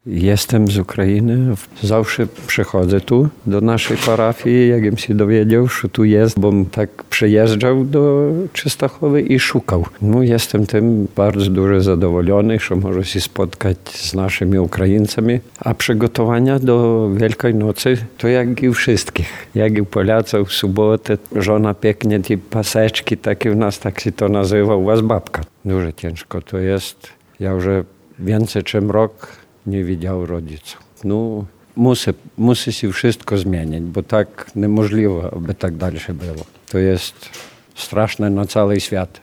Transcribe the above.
Jestem z Ukrainy. Zawsze przychodzę tu do naszej parafii, jakbym się dowiedział, że tu jest, bo tak przyjeżdżał do Częstochowy i szukał. Jestem tym bardzo dużo zadowolony, że może się spotkać z naszymi Ukraińcami. A przygotowania do Wielkiej Nocy to jak i u wszystkich. Jak i u Polaków w sobotę żona pięknie te paseczki, takie u nas tak się to nazywa, u was babka. Dużo ciężko to jest. Ja już więcej niż rok nie widział rodziców. Musi się wszystko zmienić, bo tak niemożliwe, aby tak dalej było. To jest straszne na cały świat.